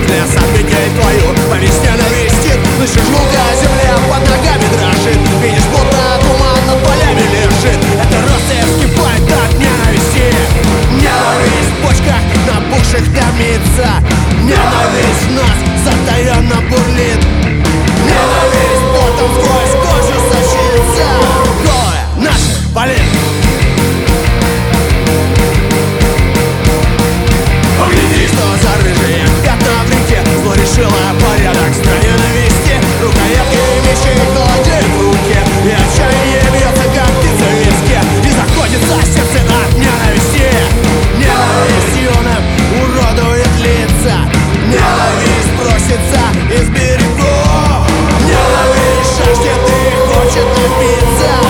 взгляд обвинять твою повесть ненавистит. Слышишь, жмутая земля под ногами дрожит. Видишь, будто туман над полями лежит. Это Россия вскипает от ненависти. Ненависть в почках набухших томится. Ненависть в нас затаенно бурлит. Ненависть потом сквозь кожу сочится. Голая наша болит. Погляди, что за рыжие пятна в реке. Зло решило порядок в стране навести. Рукоятки мечей холодеют в руке. И отчаяние бьется, как птица в виске. И заходится сердце от ненависти. Ненависть юным уродует лица. Ненависть просится из берегов. Ненависть жаждет и хочет напиться.